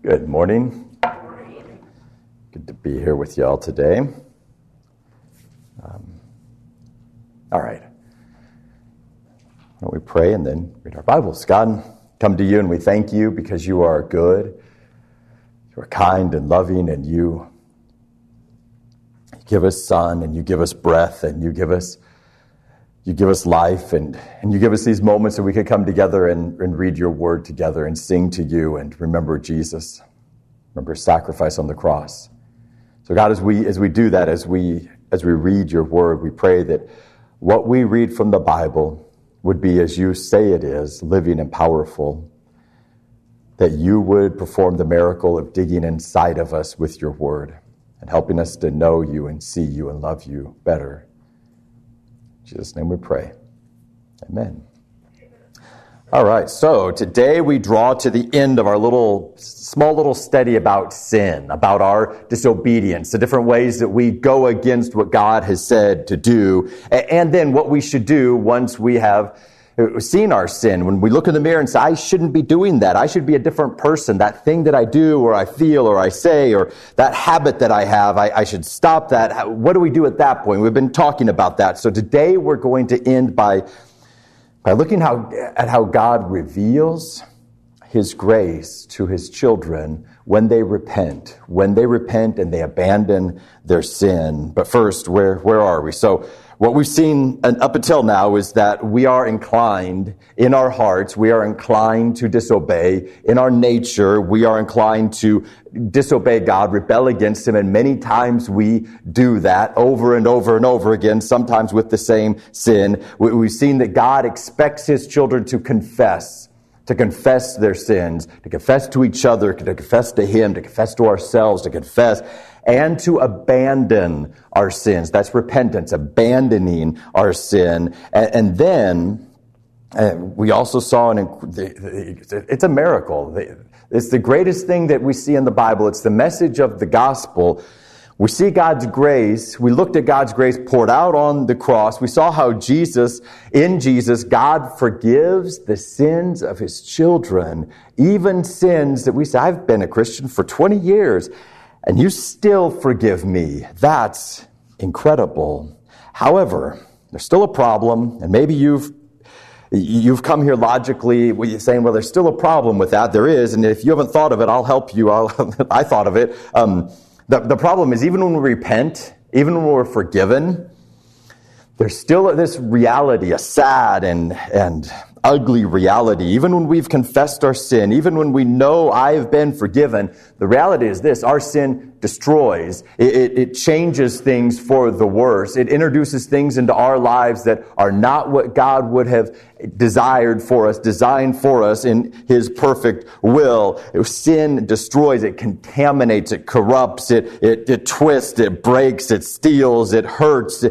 Good morning. Good to be here with y'all today. All right. We pray and then read our Bibles. God, come to you and we thank you because you are good, you are kind and loving, and you give us sun and you give us breath and you give us life and you give us these moments that we could come together and read your word together and sing to you and remember Jesus, remember his sacrifice on the cross. So God, as we do that, as we read your word, we pray that what we read from the Bible would be as you say it is, living and powerful, that you would perform the miracle of digging inside of us with your word and helping us to know you and see you and love you better. In Jesus' name we pray. Amen. All right, so today we draw to the end of our small little study about sin, about our disobedience, the different ways that we go against what God has said to do, and then what we should do once we have seen our sin. When we look in the mirror and say, I shouldn't be doing that. I should be a different person. That thing that I do or I feel or I say or that habit that I have, I should stop that. What do we do at that point? We've been talking about that. So today we're going to end by looking at how God reveals his grace to his children when they repent and they abandon their sin. But first, where are we? So what we've seen up until now is that we are inclined in our hearts, we are inclined to disobey. In our nature, we are inclined to disobey God, rebel against him, and many times we do that over and over and over again, sometimes with the same sin. We've seen that God expects his children to confess their sins, to confess to each other, to confess to him, to confess to ourselves, to confess, and to abandon our sins. That's repentance, abandoning our sin. And then we also saw, it's a miracle. It's the greatest thing that we see in the Bible. It's the message of the gospel. We see God's grace. We looked at God's grace poured out on the cross. We saw how in Jesus, God forgives the sins of his children, even sins that we say, I've been a Christian for 20 years, and you still forgive me. That's incredible. However, there's still a problem, and maybe you've come here logically saying, well, there's still a problem with that. There is, and if you haven't thought of it, I'll help you. I thought of it. The problem is, even when we repent, even when we're forgiven, there's still this reality, a sad and ugly reality. Even when we've confessed our sin, even when we know I've been forgiven, the reality is this: our sin destroys. It changes things for the worse. It introduces things into our lives that are not what God would have designed for us in his perfect will. Sin destroys, it contaminates, it corrupts, it twists, it breaks, it steals, it hurts.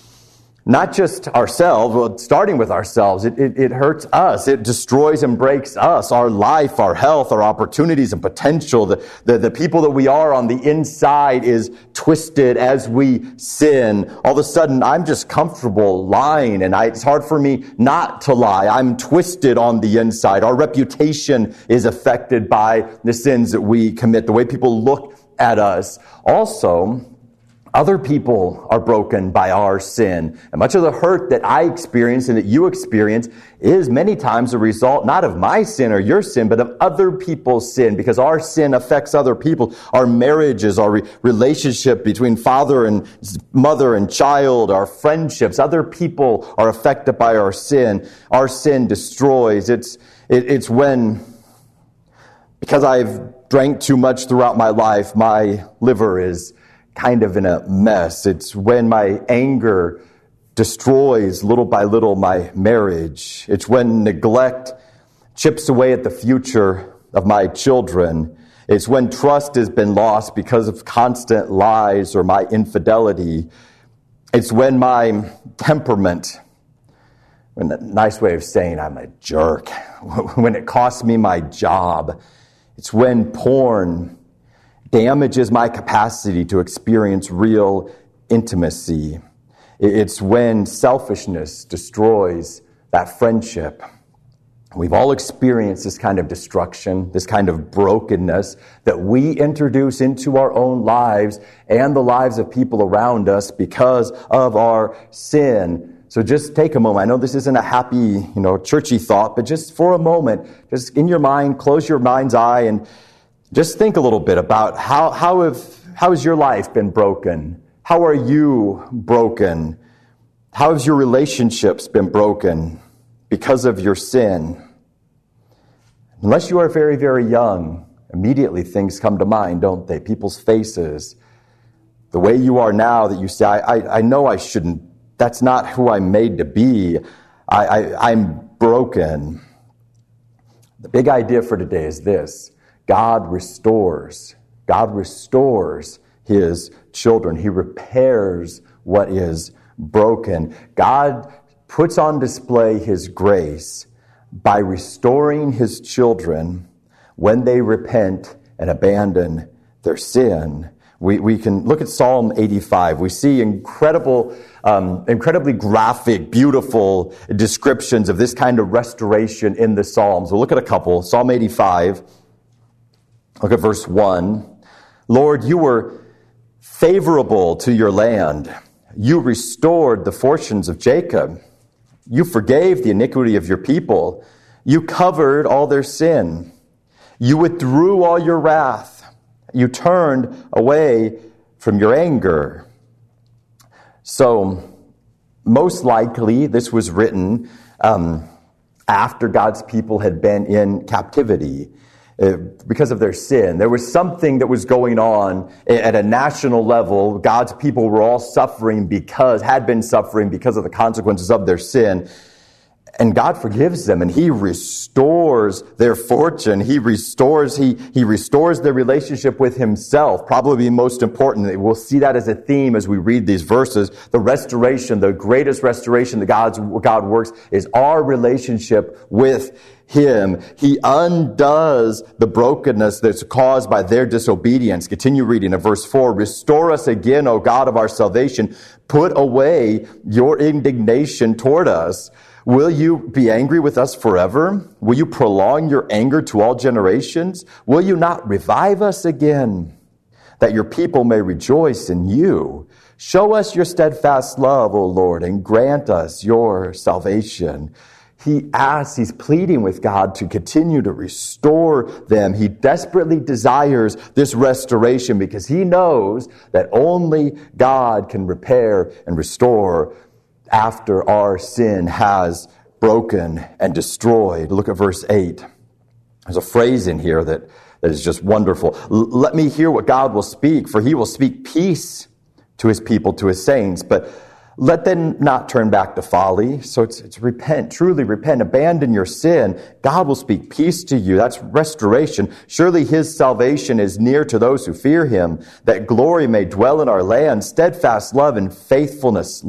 Not just ourselves, well, starting with ourselves, it hurts us. It destroys and breaks us, our life, our health, our opportunities and potential. The people that we are on the inside is twisted as we sin. All of a sudden, I'm just comfortable lying, and it's hard for me not to lie. I'm twisted on the inside. Our reputation is affected by the sins that we commit, the way people look at us. Also, other people are broken by our sin. And much of the hurt that I experience and that you experience is many times a result not of my sin or your sin, but of other people's sin, because our sin affects other people. Our marriages, our relationship between father and mother and child, our friendships, other people are affected by our sin. Our sin destroys. It's when, because I've drank too much throughout my life, my liver is kind of in a mess. It's when my anger destroys little by little my marriage. It's when neglect chips away at the future of my children. It's when trust has been lost because of constant lies or my infidelity. It's when my temperament, a nice way of saying I'm a jerk, when it costs me my job. It's when porn damages my capacity to experience real intimacy. It's when selfishness destroys that friendship. We've all experienced this kind of destruction, this kind of brokenness that we introduce into our own lives and the lives of people around us because of our sin. So just take a moment. I know this isn't a happy, churchy thought, but just for a moment, just in your mind, close your mind's eye and just think a little bit about how has your life been broken? How are you broken? How have your relationships been broken because of your sin? Unless you are very, very young, immediately things come to mind, don't they? People's faces. The way you are now that you say, I know I shouldn't. That's not who I'm made to be. I'm broken. The big idea for today is this. God restores. God restores his children. He repairs what is broken. God puts on display his grace by restoring his children when they repent and abandon their sin. We can look at Psalm 85. We see incredibly graphic, beautiful descriptions of this kind of restoration in the Psalms. We'll look at a couple. Psalm 85, look at verse 1. Lord, you were favorable to your land. You restored the fortunes of Jacob. You forgave the iniquity of your people. You covered all their sin. You withdrew all your wrath. You turned away from your anger. So, most likely, this was written after God's people had been in captivity because of their sin. There was something that was going on at a national level. God's people were all had been suffering because of the consequences of their sin. And God forgives them, and he restores their fortune. He restores their relationship with himself. Probably most important. We'll see that as a theme as we read these verses. The restoration, the greatest restoration that God works is our relationship with him. He undoes the brokenness that's caused by their disobedience. Continue reading in verse 4. Restore us again, O God of our salvation. Put away your indignation toward us. Will you be angry with us forever? Will you prolong your anger to all generations? Will you not revive us again, that your people may rejoice in you? Show us your steadfast love, O Lord, and grant us your salvation. He's pleading with God to continue to restore them. He desperately desires this restoration because he knows that only God can repair and restore after our sin has broken and destroyed. Look at verse 8. There's a phrase in here that is just wonderful. Let me hear what God will speak, for he will speak peace to his people, to his saints, but let them not turn back to folly. So it's repent, truly repent, abandon your sin. God will speak peace to you. That's restoration. Surely his salvation is near to those who fear him, that glory may dwell in our land. Steadfast love and faithfulness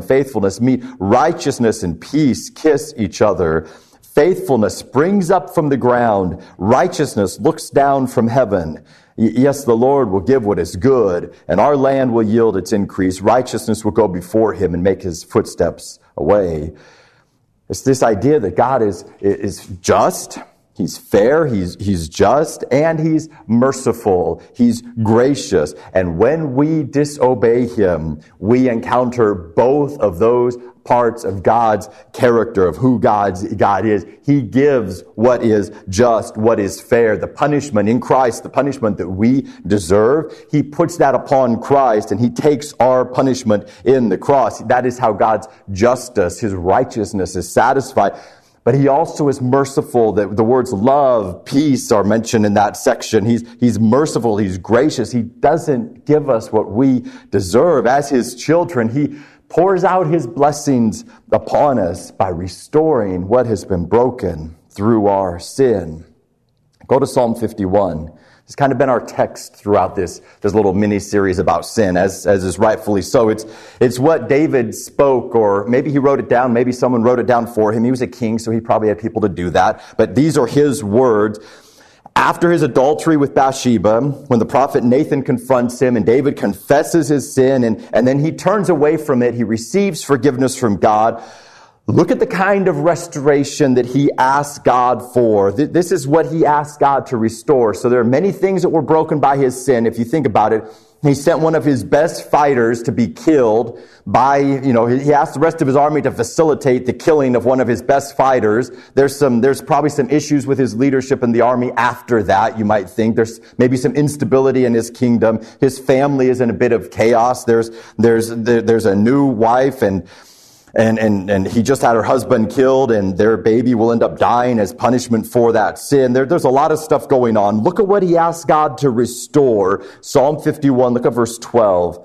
meet. Righteousness and peace kiss each other. Faithfulness springs up from the ground. Righteousness looks down from heaven. Yes, the Lord will give what is good, and our land will yield its increase. Righteousness will go before him and make his footsteps away. It's this idea that God is just, he's fair, he's just, and he's merciful, he's gracious. And when we disobey him, we encounter both of those parts of God's character, of who God is. He gives what is just, what is fair. The punishment in Christ, the punishment that we deserve, he puts that upon Christ, and he takes our punishment in the cross. That is how God's justice, his righteousness is satisfied. But he also is merciful. The words love, peace are mentioned in that section. He's merciful. He's gracious. He doesn't give us what we deserve. As his children, he pours out his blessings upon us by restoring what has been broken through our sin. Go to Psalm 51. It's kind of been our text throughout this little mini-series about sin, as is rightfully so. It's what David spoke, or maybe he wrote it down, maybe someone wrote it down for him. He was a king, so he probably had people to do that. But these are his words. After his adultery with Bathsheba, when the prophet Nathan confronts him and David confesses his sin and then he turns away from it, he receives forgiveness from God. Look at the kind of restoration that he asked God for. This is what he asked God to restore. So there are many things that were broken by his sin. If you think about it, he sent one of his best fighters to be killed by, he asked the rest of his army to facilitate the killing of one of his best fighters. There's probably some issues with his leadership in the army after that, you might think. There's maybe some instability in his kingdom. His family is in a bit of chaos. There's a new wife and he just had her husband killed, and their baby will end up dying as punishment for that sin. There's a lot of stuff going on. Look at what he asked God to restore. Psalm 51, look at verse 12.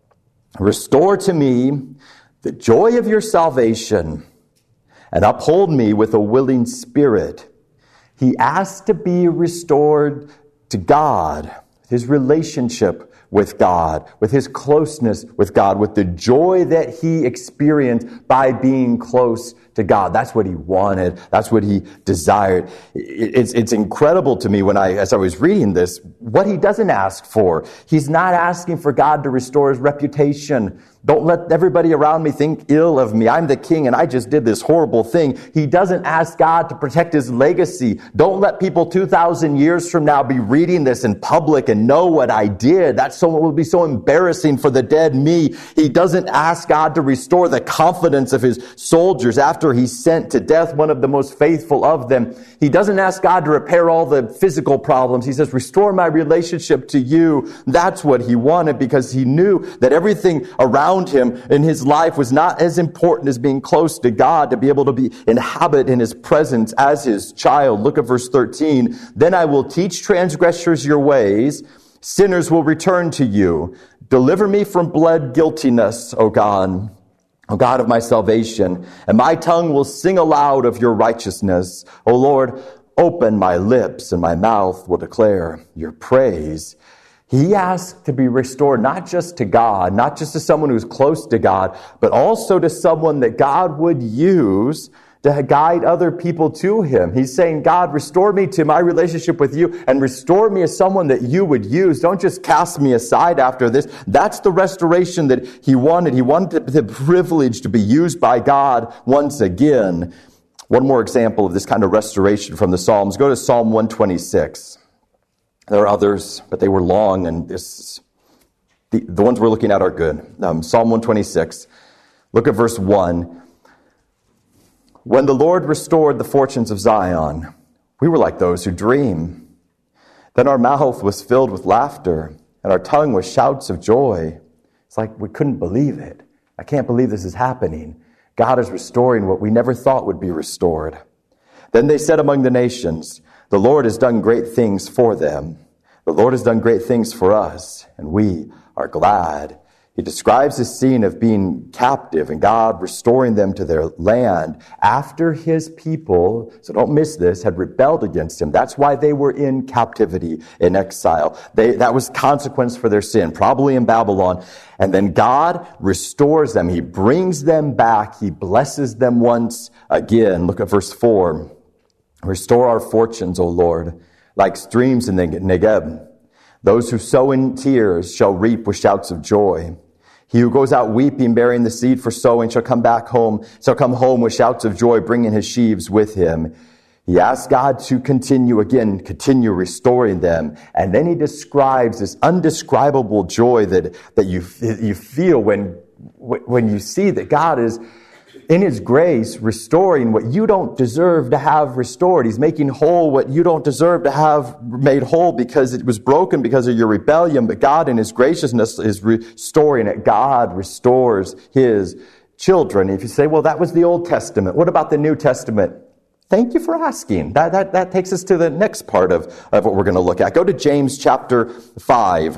Restore to me the joy of your salvation, and uphold me with a willing spirit. He asked to be restored to God, his relationship with God, with his closeness with God, with the joy that he experienced by being close to God. That's what he wanted. That's what he desired. It's incredible to me as I was reading this, what he doesn't ask for. He's not asking for God to restore his reputation. Don't let everybody around me think ill of me. I'm the king and I just did this horrible thing. He doesn't ask God to protect his legacy. Don't let people 2,000 years from now be reading this in public and know what I did. It will be so embarrassing for the dead me. He doesn't ask God to restore the confidence of his soldiers after he sent to death one of the most faithful of them. He doesn't ask God to repair all the physical problems. He says, restore my relationship to you. That's what he wanted, because he knew that everything around him in his life was not as important as being close to God, to be able to inhabit in his presence as his child. Look at verse 13. Then I will teach transgressors your ways. Sinners will return to you. Deliver me from blood guiltiness, O God of my salvation, and my tongue will sing aloud of your righteousness. O Lord, open my lips, and my mouth will declare your praise. He asked to be restored not just to God, not just to someone who's close to God, but also to someone that God would use to guide other people to him. He's saying, God, restore me to my relationship with you, and restore me as someone that you would use. Don't just cast me aside after this. That's the restoration that he wanted. He wanted the privilege to be used by God once again. One more example of this kind of restoration from the Psalms. Go to Psalm 126. There are others, but they were long, and the ones we're looking at are good. Psalm 126. Look at verse 1. When the Lord restored the fortunes of Zion, we were like those who dream. Then our mouth was filled with laughter, and our tongue with shouts of joy. It's like we couldn't believe it. I can't believe this is happening. God is restoring what we never thought would be restored. Then they said among the nations, the Lord has done great things for them. The Lord has done great things for us, and we are glad. He describes this scene of being captive and God restoring them to their land after his people, so don't miss this, had rebelled against him. That's why they were in captivity, in exile. That was consequence for their sin, probably in Babylon. And then God restores them. He brings them back. He blesses them once again. Look at verse 4. Restore our fortunes, O Lord, like streams in the Negeb. Those who sow in tears shall reap with shouts of joy. He who goes out weeping, bearing the seed for sowing, shall come home with shouts of joy, bringing his sheaves with him. He asks God to continue restoring them. And then he describes this undescribable joy that you feel when you see that God is, in his grace, restoring what you don't deserve to have restored. He's making whole what you don't deserve to have made whole, because it was broken because of your rebellion. But God in his graciousness is restoring it. God restores his children. If you say, well, that was the Old Testament. What about the New Testament? Thank you for asking. That takes us to the next part of what we're going to look at. Go to James chapter 5.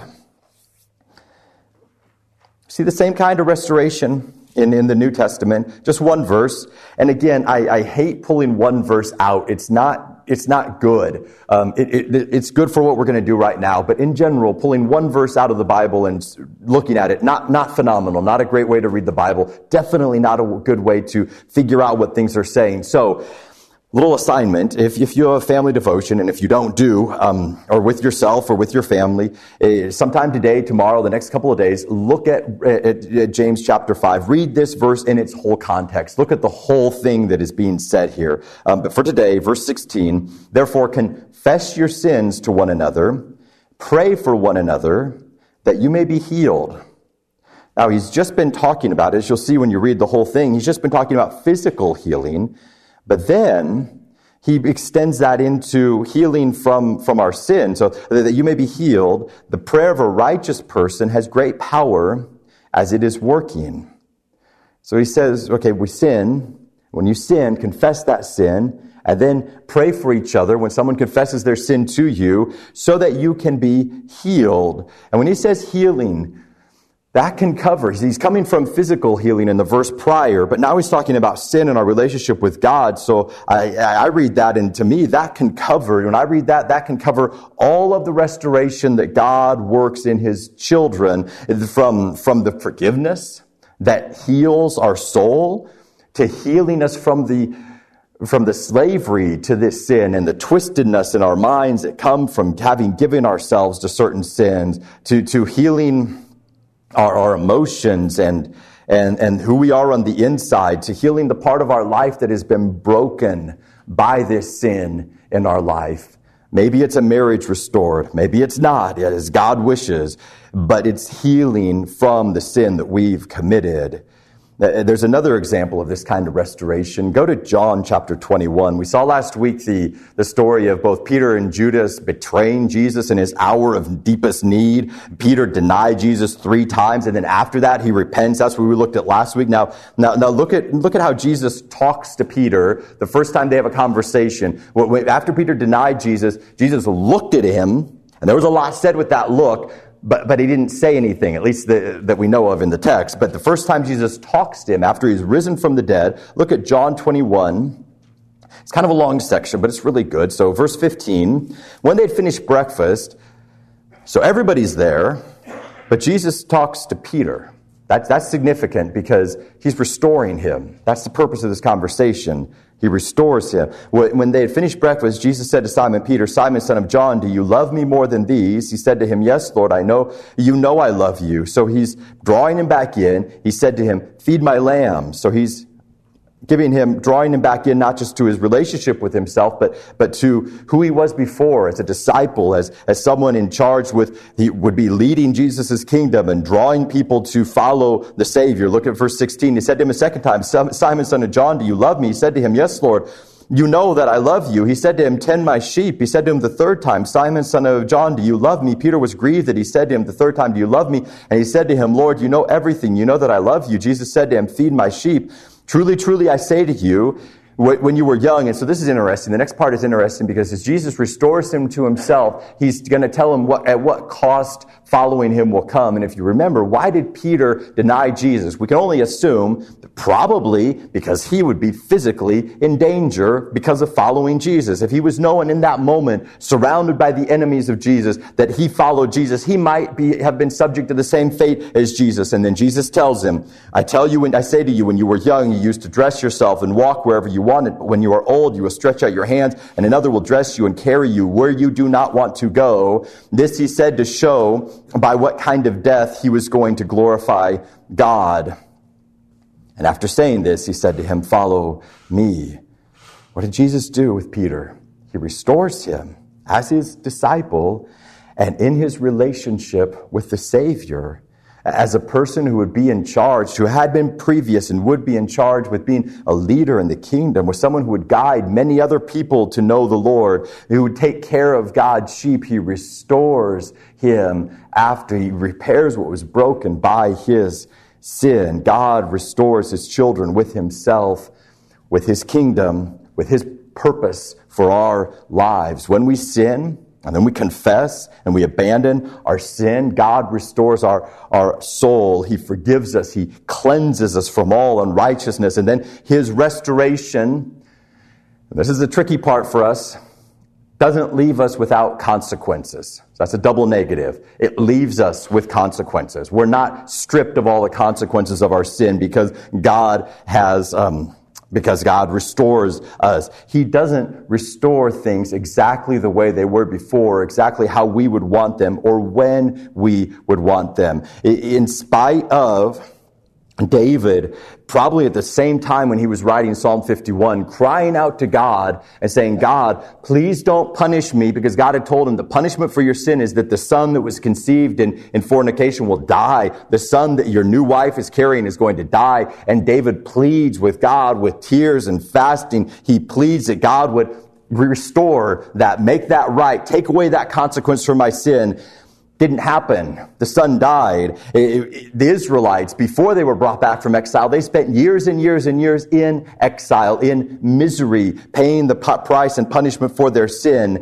See the same kind of restoration in the New Testament, just one verse. And again, I hate pulling one verse out. It's not good. It's good for what we're going to do right now. But in general, pulling one verse out of the Bible and looking at it, not phenomenal, not a great way to read the Bible. Definitely not a good way to figure out what things are saying. So Little assignment, if you have a family devotion, and if you don't do, or with yourself or with your family, sometime today, tomorrow, the next couple of days, look at James chapter 5. Read this verse in its whole context. Look at the whole thing that is being said here. But for today, verse 16, therefore confess your sins to one another, pray for one another, that you may be healed. Now, he's just been talking about, as you'll see when you read the whole thing, he's just been talking about physical healing. But then he extends that into healing from our sin, so that you may be healed. The prayer of a righteous person has great power as it is working. So he says, okay, we sin. When you sin, confess that sin, and then pray for each other when someone confesses their sin to you, so that you can be healed. And when he says healing, that can cover, he's coming from physical healing in the verse prior, but now he's talking about sin and our relationship with God. So I read that, and to me, that can cover, when I read that, that can cover all of the restoration that God works in his children, from the forgiveness that heals our soul, to healing us from the slavery to this sin and the twistedness in our minds that come from having given ourselves to certain sins, to healing our emotions and who we are on the inside, to healing the part of our life that has been broken by this sin in our life. Maybe it's a marriage restored. Maybe it's not, as God wishes, but it's healing from the sin that we've committed. There's another example of this kind of restoration. Go to John chapter 21. We saw last week the story of both Peter and Judas betraying Jesus in his hour of deepest need. Peter denied Jesus 3 times, and then after that he repents. That's what we looked at last week. Now look at how Jesus talks to Peter the first time they have a conversation. After Peter denied Jesus, Jesus looked at him, and there was a lot said with that look. But he didn't say anything, at least that we know of in the text. But the first time Jesus talks to him after he's risen from the dead, look at John 21. It's kind of a long section, but it's really good. So verse 15, when they'd finished breakfast, so everybody's there, but Jesus talks to Peter. That's significant because he's restoring him. That's the purpose of this conversation. He restores him. When they had finished breakfast, Jesus said to Simon Peter, Simon, son of John, do you love me more than these? He said to him, yes, Lord, I know I love you. So he's drawing him back in. He said to him, feed my lambs. So he's drawing him back in, not just to his relationship with himself, but to who he was before as a disciple, as someone in charge he would be leading Jesus' kingdom and drawing people to follow the Savior. Look at verse 16. He said to him a second time, Simon, son of John, do you love me? He said to him, yes, Lord, you know that I love you. He said to him, tend my sheep. He said to him the third time, Simon, son of John, do you love me? Peter was grieved that he said to him the third time, do you love me? And he said to him, Lord, you know everything. You know that I love you. Jesus said to him, feed my sheep. Truly, truly, I say to you, when you were young, and so this is interesting. The next part is interesting because as Jesus restores him to himself, he's going to tell him at what cost following him will come. And if you remember, why did Peter deny Jesus? We can only assume that probably because he would be physically in danger because of following Jesus. If he was known in that moment, surrounded by the enemies of Jesus, that he followed Jesus, he might have been subject to the same fate as Jesus. And then Jesus tells him, I say to you, when you were young, you used to dress yourself and walk wherever you wanted. But when you are old, you will stretch out your hands, and another will dress you and carry you where you do not want to go. This he said to show by what kind of death he was going to glorify God. And after saying this, he said to him, follow me. What did Jesus do with Peter? He restores him as his disciple and in his relationship with the Savior, as a person who would be in charge, who had been previous and would be in charge with being a leader in the kingdom, with someone who would guide many other people to know the Lord, who would take care of God's sheep. He restores him after he repairs what was broken by his sin. God restores his children with himself, with his kingdom, with his purpose for our lives. When we sin, and then we confess and we abandon our sin, God restores our soul. He forgives us. He cleanses us from all unrighteousness. And then his restoration, and this is the tricky part for us, doesn't leave us without consequences. That's a double negative. It leaves us with consequences. We're not stripped of all the consequences of our sin because God has because God restores us. He doesn't restore things exactly the way they were before, exactly how we would want them or when we would want them. In spite of David, probably at the same time when he was writing Psalm 51, crying out to God and saying, God, please don't punish me, because God had told him the punishment for your sin is that the son that was conceived in fornication will die. The son that your new wife is carrying is going to die. And David pleads with God with tears and fasting. He pleads that God would restore that, make that right, take away that consequence for my sin. Didn't happen. The son died. The Israelites, before they were brought back from exile, they spent years and years and years in exile, in misery, paying the price and punishment for their sin.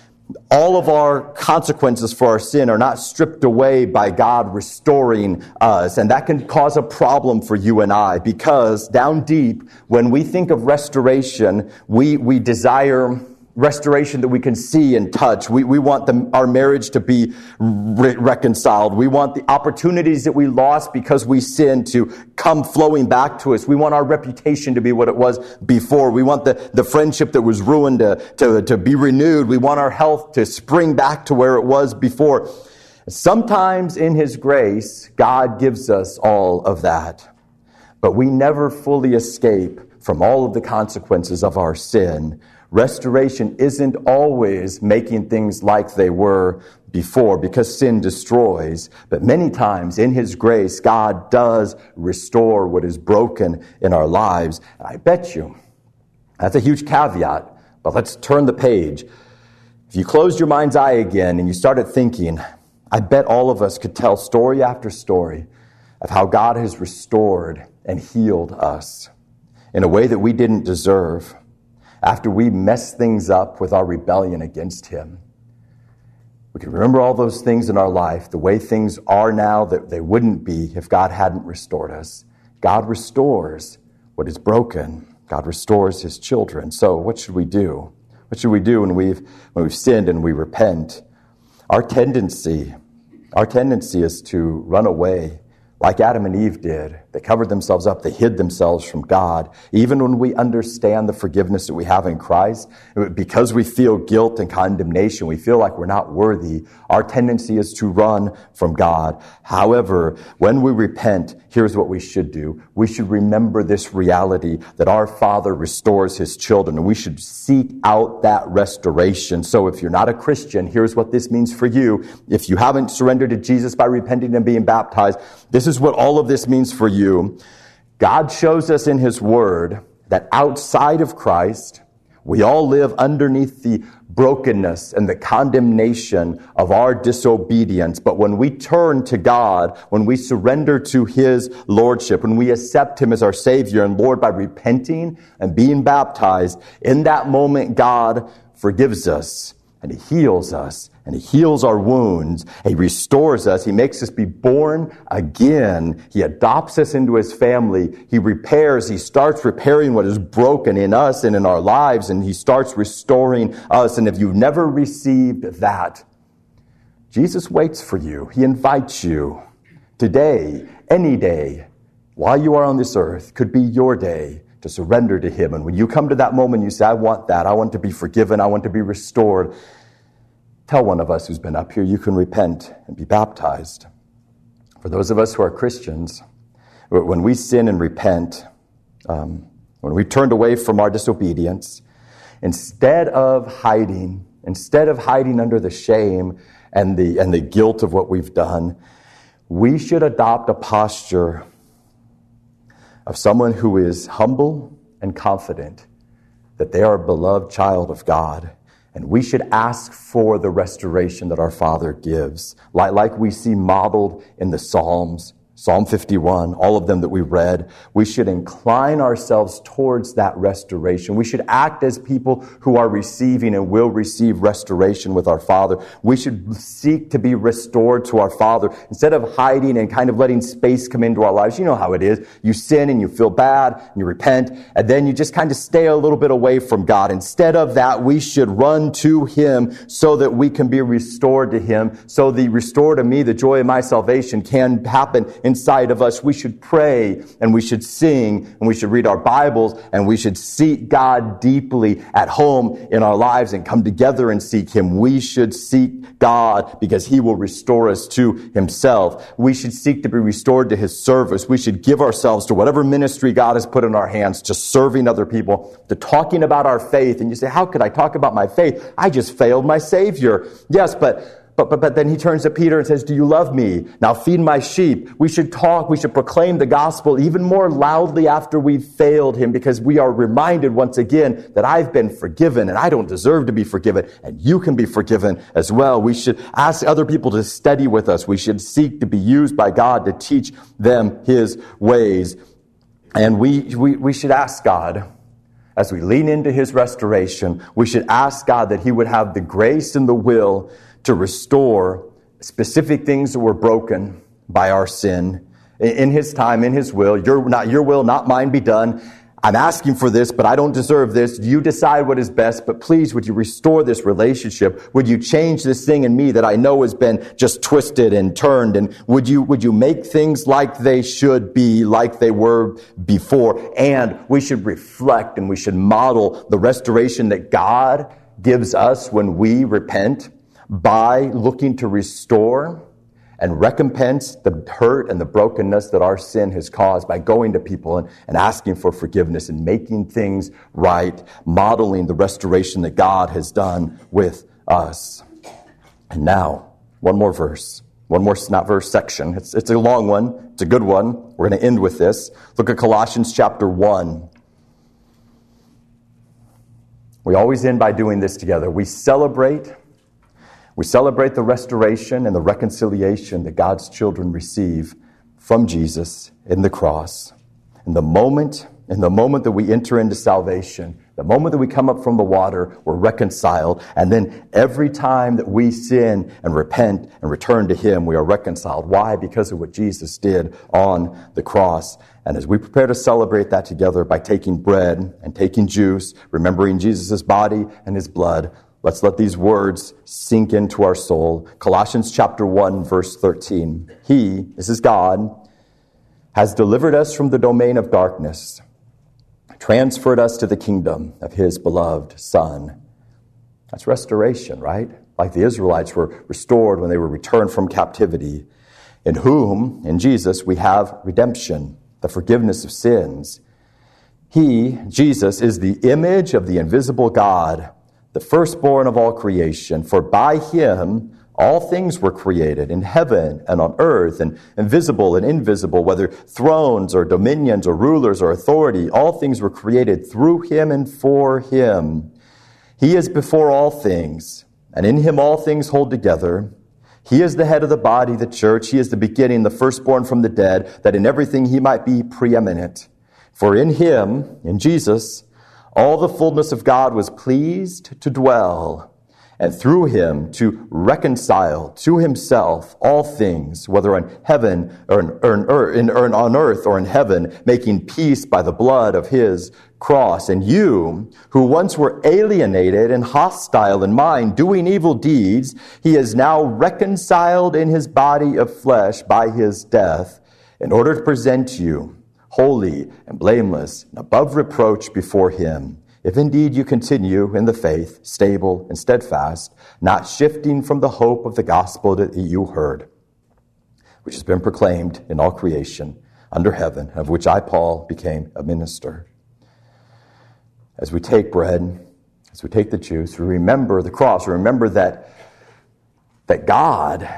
All of our consequences for our sin are not stripped away by God restoring us. And that can cause a problem for you and I, because down deep, when we think of restoration, we desire restoration that we can see and touch. We want our marriage to be reconciled. We want the opportunities that we lost because we sinned to come flowing back to us. We want our reputation to be what it was before. We want the friendship that was ruined to be renewed. We want our health to spring back to where it was before. Sometimes in His grace, God gives us all of that. But we never fully escape from all of the consequences of our sin. Restoration isn't always making things like they were before, because sin destroys. But many times in His grace, God does restore what is broken in our lives. And I bet you, that's a huge caveat, but let's turn the page. If you closed your mind's eye again and you started thinking, I bet all of us could tell story after story of how God has restored and healed us in a way that we didn't deserve, after we messed things up with our rebellion against Him. We can remember all those things in our life, the way things are now that they wouldn't be if God hadn't restored us. God restores what is broken. God restores His children. So what should we do? What should we do when we've sinned and we repent? Our tendency is to run away, like Adam and Eve did. They covered themselves up. They hid themselves from God. Even when we understand the forgiveness that we have in Christ, because we feel guilt and condemnation, we feel like we're not worthy, our tendency is to run from God. However, when we repent, here's what we should do. We should remember this reality that our Father restores His children, and we should seek out that restoration. So if you're not a Christian, here's what this means for you. If you haven't surrendered to Jesus by repenting and being baptized, this is what all of this means for you. God shows us in His Word that outside of Christ, we all live underneath the brokenness and the condemnation of our disobedience. But when we turn to God, when we surrender to His Lordship, when we accept Him as our Savior and Lord by repenting and being baptized, in that moment God forgives us and He heals us. And He heals our wounds. He restores us. He makes us be born again. He adopts us into His family. He repairs. He starts repairing what is broken in us and in our lives. And He starts restoring us. And if you've never received that, Jesus waits for you. He invites you. Today, any day, while you are on this earth, could be your day to surrender to Him. And when you come to that moment, you say, I want that. I want to be forgiven. I want to be restored. Tell one of us who's been up here, you can repent and be baptized. For those of us who are Christians, when we sin and repent, when we turned away from our disobedience, instead of hiding under the shame and the guilt of what we've done, we should adopt a posture of someone who is humble and confident that they are a beloved child of God. And we should ask for the restoration that our Father gives, like we see modeled in the Psalms, Psalm 51, all of them that we read. We should incline ourselves towards that restoration. We should act as people who are receiving and will receive restoration with our Father. We should seek to be restored to our Father instead of hiding and kind of letting space come into our lives. You know how it is. You sin and you feel bad and you repent, and then you just kind of stay a little bit away from God. Instead of that, we should run to Him so that we can be restored to Him. So the restore to me the joy of my salvation can happen inside of us. We should pray and we should sing and we should read our Bibles and we should seek God deeply at home in our lives and come together and seek Him. We should seek God because He will restore us to Himself. We should seek to be restored to His service. We should give ourselves to whatever ministry God has put in our hands, to serving other people, to talking about our faith. And you say, how could I talk about my faith? I just failed my Savior. Yes, but then he turns to Peter and says, do you love me? Now feed my sheep. We should talk, we should proclaim the gospel even more loudly after we've failed Him, because we are reminded once again that I've been forgiven and I don't deserve to be forgiven, and you can be forgiven as well. We should ask other people to study with us. We should seek to be used by God to teach them His ways. And we should ask God, as we lean into His restoration, we should ask God that He would have the grace and the will to restore specific things that were broken by our sin in His time, in His will. Your will, not mine, be done. I'm asking for this, but I don't deserve this. You decide what is best, but please, would you restore this relationship? Would you change this thing in me that I know has been just twisted and turned? And would you make things like they should be, like they were before? And we should reflect and we should model the restoration that God gives us when we repent, by looking to restore and recompense the hurt and the brokenness that our sin has caused, by going to people and asking for forgiveness and making things right, modeling the restoration that God has done with us. And now, one more section. It's a long one. It's a good one. We're going to end with this. Look at Colossians chapter 1. We always end by doing this together. We celebrate the restoration and the reconciliation that God's children receive from Jesus in the cross. In the moment that we enter into salvation, the moment that we come up from the water, we're reconciled. And then every time that we sin and repent and return to Him, we are reconciled. Why? Because of what Jesus did on the cross. And as we prepare to celebrate that together by taking bread and taking juice, remembering Jesus' body and His blood, let's let these words sink into our soul. Colossians chapter 1, verse 13. He, this is God, has delivered us from the domain of darkness, transferred us to the kingdom of His beloved Son. That's restoration, right? Like the Israelites were restored when they were returned from captivity. In whom, in Jesus, we have redemption, the forgiveness of sins. He, Jesus, is the image of the invisible God, the firstborn of all creation. For by Him all things were created, in heaven and on earth, and visible and invisible, whether thrones or dominions or rulers or authority. All things were created through Him and for Him. He is before all things, and in Him all things hold together. He is the head of the body, the church. He is the beginning, the firstborn from the dead, that in everything He might be preeminent. For in Him, in Jesus, all the fullness of God was pleased to dwell, and through Him to reconcile to Himself all things, whether on heaven or on earth or in heaven, making peace by the blood of His cross. And you, who once were alienated and hostile in mind, doing evil deeds, He is now reconciled in His body of flesh by His death, in order to present you holy and blameless and above reproach before Him. If indeed you continue in the faith, stable and steadfast, not shifting from the hope of the gospel that you heard, which has been proclaimed in all creation under heaven, of which I, Paul, became a minister. As we take bread, as we take the juice, we remember the cross. We remember that God,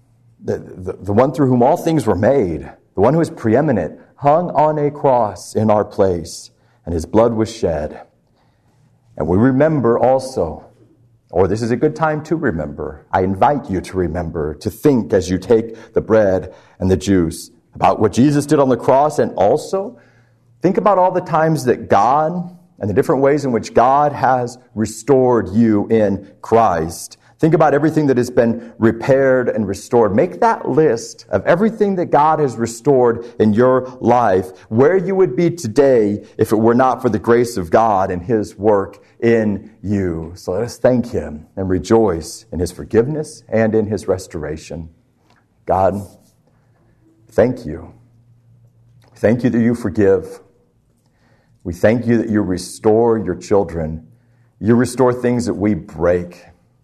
the one through whom all things were made, the one who is preeminent, hung on a cross in our place, and His blood was shed. And we remember also, or this is a good time to remember, I invite you to remember, to think as you take the bread and the juice about what Jesus did on the cross, and also think about all the times that God and the different ways in which God has restored you in Christ. Think about everything that has been repaired and restored. Make that list of everything that God has restored in your life, where you would be today if it were not for the grace of God and His work in you. So let us thank Him and rejoice in His forgiveness and in His restoration. God, thank you. Thank you that you forgive. We thank you that you restore your children. You restore things that we break.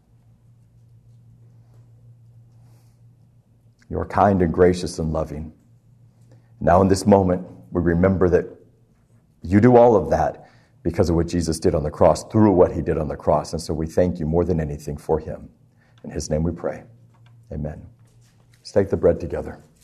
You are kind and gracious and loving. Now in this moment, we remember that you do all of that because of what Jesus did on the cross, through what he did on the cross. And so we thank you more than anything for him. In his name we pray. Amen. Let's take the bread together.